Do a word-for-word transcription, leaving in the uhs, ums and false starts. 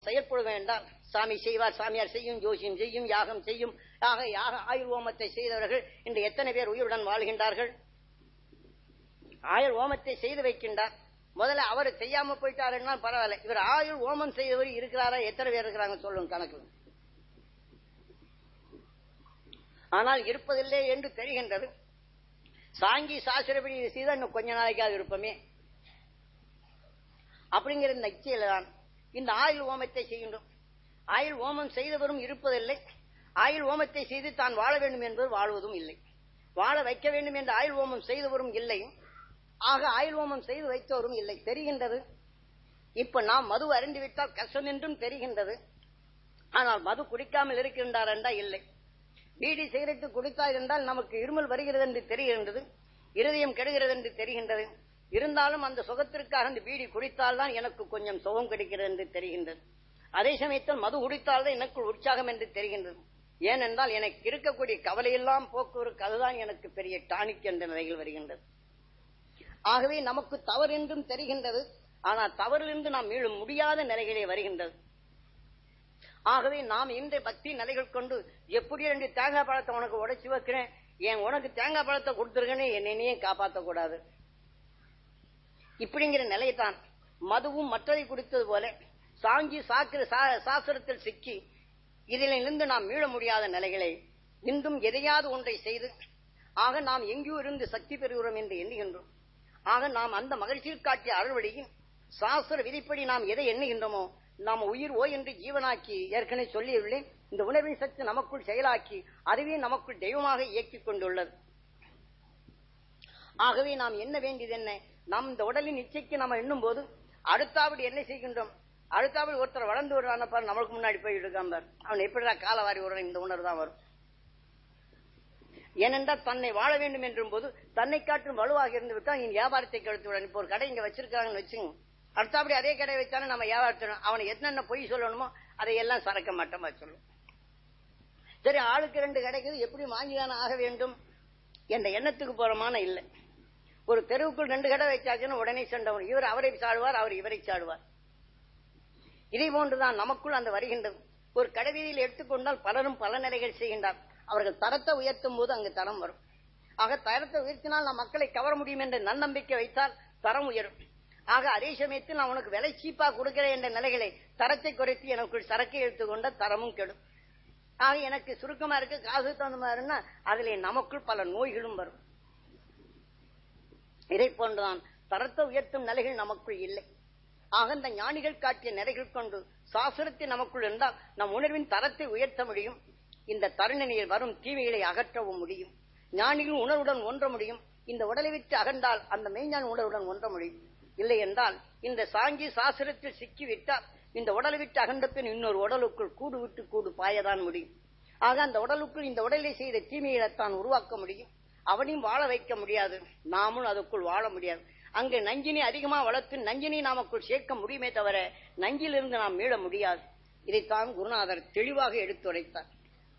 செயற்பட வேண்டாம். சாமி செய்வார், சாமியார் செய்யும், ஜோசியம் செய்யும், யாகம் செய்யும். ஆக யாக ஆயுள் ஓமத்தை செய்தவர்கள் இன்று எத்தனை பேர் உயிருடன் வாழ்கின்றார்கள்? ஆயுள் ஓமத்தை செய்து வைக்கின்றார். முதல்ல அவர் செய்யாம போயிட்டாருன்னா பரவாயில்ல, இவர் ஆயுள் ஓமம் செய்தவர் இருக்கிறாரா? எத்தனை பேர் இருக்கிறாங்க சொல்லுங்க கணக்கு. ஆனால் இருப்பதில்லை என்று தெரிகின்றது. சாங்கி சாஸ்திரப்படி செய்தால் இன்னும் கொஞ்ச நாளைக்காக இருப்போமே அப்படிங்கிற இந்த இச்சையில தான் இந்த ஆயுள் ஓமத்தை செய்கின்றோம். ஆயுள் ஓமம் செய்தவரும் இருப்பதில்லை. ஆயுள் ஓமத்தை செய்து தான் வாழ வேண்டும் என்பது வாழ்வதும் இல்லை. வாழ வைக்க வேண்டும் என்று ஆயுள் ஓமம் செய்தவரும் இல்லை. ஆக ஆயுள் ஓமம் செய்து வைத்தவரும் இல்லை. தெரிகின்றது. இப்ப நாம் மது அருந்தி விட்டால் கஷ்டம் என்றும் தெரிகின்றது. ஆனால் மது குடிக்காமல் இருக்கின்றார் என்றா இல்லை. பீடி சிகரெட்டு குடித்தார் என்றால் நமக்கு இருமல் வருகிறது என்று தெரிகின்றது, இருதயம் கெடுகிறது என்று தெரிகின்றது. இருந்தாலும் அந்த சுகத்திற்காக அந்த பீடி குடித்தால் தான் எனக்கு கொஞ்சம் சுகம் கிடைக்கிறது என்று தெரிகின்றது. அதே சமயத்தில் மது குடித்தால் தான் எனக்கு உற்சாகம் என்று தெரிகின்றது. ஏனென்றால் எனக்கு இருக்கக்கூடிய கவலையெல்லாம் போக்குவரத்து, அதுதான் எனக்கு பெரிய டானிக் என்ற நிலையில் வருகின்றது. ஆகவே நமக்கு தவறு என்றும் தெரிகின்றது. ஆனால் தவறிலிருந்து நாம் மீள முடியாத நிலைகளே வருகின்றது. ஆகவே நாம் இந்த பக்தி நிலைகள் கொண்டு எப்படி ரெண்டு தேங்காய் பழத்தை உனக்கு உடைச்சு வைக்கிறேன், என் உனக்கு தேங்காய் பழத்தை கொடுத்துருக்கேன்னு என்னையே காப்பாற்றக்கூடாது இப்படிங்கிற நிலைத்தான் மதுவும் மற்றதை குடித்தது போல சாங்கி சாக்கிர சாஸ்திரத்தில் சிக்கி இதிலிருந்து நாம் மீள முடியாத நிலைகளை இன்றும் எதையாவது ஒன்றை செய்து ஆக நாம் எங்கேயோ இருந்து சக்தி பெறுகிறோம் என்று எண்ணுகின்றோம். ஆக நாம் அந்த மகிழ்ச்சியில் காட்டிய அறுவடையின் சாஸ்திர விதிப்படி நாம் எதை எண்ணுகின்றோமோ நாம் உயிர் ஓ என்று ஜீவனாக்கி ஏற்கனவே சொல்லியுள்ளேன். இந்த உணர்வின் சக்தி நமக்குள் செயலாக்கி அதுவே நமக்குள் தெய்வமாக இயக்கிக் கொண்டுள்ளது. ஆகவே நாம் என்ன வேண்டியது என்ன, நம் இந்த உடலின் இச்சைக்கு நம்ம எண்ணும் போது அடுத்தாபடி என்ன செய்கின்றோம், அடுத்தாபடி ஒருத்தர் வளர்ந்து வருவான பாரு, நம்மளுக்கு முன்னாடி போய் இருக்கான் பார், அவன் எப்படிதான் காலவாரி வருவான், இந்த உணர்வு தான் வரும். ஏனென்றால் தன்னை வாழ வேண்டும் என்றும் போது தன்னை காட்டும் வலுவாக இருந்து விட்டால் இனி வியாபாரத்தை கெடுத்துவிட. இப்போ ஒரு கடை இங்க வச்சிருக்காங்கன்னு வச்சுங்க, அடுத்தாப்படி அதே கடை வச்சாலும் நம்ம வியாபாரத்தணும், அவனை என்னென்ன பொய் சொல்லணுமோ அதையெல்லாம் சரக்க மட்டமா சொல்லும். சரி, ஆளுக்கு ரெண்டு கிடைக்குது, எப்படி வாங்கிதானே ஆக வேண்டும் என்ற எண்ணத்துக்கு போறமான இல்லை. ஒரு தெருவுக்குள் ரெண்டு கடை வச்சாச்சுன்னு உடனே சண்டை, இவர் அவரை சாடுவார், அவர் இவரை சாடுவார். இதே போன்றுதான் நமக்குள் அந்த வருகின்றது. ஒரு கடைவீதியில் எடுத்துக்கொண்டால் பலரும் பல நிலைகள் செய்கின்றார். அவர்கள் தரத்தை உயர்த்தும் போது அங்கு தரம் வரும். ஆக தரத்தை உயர்த்தினால் நாம் மக்களை கவர முடியும் என்ற நன்னம்பிக்கை வைத்தால் தரம் உயரும். ஆக அதே சமயத்தில் நான் உனக்கு விலை சீப்பா கொடுக்கிறேன் என்ற நிலைகளை தரத்தை குறைத்து எனக்குள் சரக்கை எடுத்துக்கொண்ட தரமும் கெடும். ஆக எனக்கு சுருக்கமா இருக்கு, காசு தகுந்த மாதிரின்னா அதிலே நமக்குள் பல நோய்களும் வரும். இதை போன்றுதான் தரத்தை உயர்த்தும் நிலைகள் நமக்குள் இல்லை. ஆக இந்த ஞானிகள் காட்டிய நிலைகள் கொண்டு சாஸ்திரத்தை நமக்குள் இருந்தால் நம் உணர்வின் தரத்தை உயர்த்த முடியும். இந்த தருணனில் வரும் தீமைகளை அகற்றவும் முடியும். ஞானிகள் உணர்வுடன் ஒன்ற முடியும். இந்த உடலை விட்டு அகன்றால் அந்த மெய்ஞான உணர்வுடன் ஒன்ற முடியும். இல்லை என்றால் இந்த சாங்கி சாஸ்திரத்தில் சிக்கிவிட்டால் இந்த உடலை விட்டு அகன்ற பின் இன்னொரு உடலுக்குள் கூடு விட்டு கூடு பாயதான் முடியும். ஆக அந்த உடலுக்குள் இந்த உடலை செய்த தீமையைத்தான் உருவாக்க முடியும். அவனையும் வாழ வைக்க முடியாது, நாமும் அதுக்குள் வாழ முடியாது. அங்கு நஞ்சினை அதிகமாக வளர்த்து நஞ்சினை நமக்குள் சேர்க்க முடியுமே தவிர நஞ்சிலிருந்து நாம் மீள முடியாது. இதைத்தான் குருநாதர் தெளிவாக எடுத்துரைத்தார்.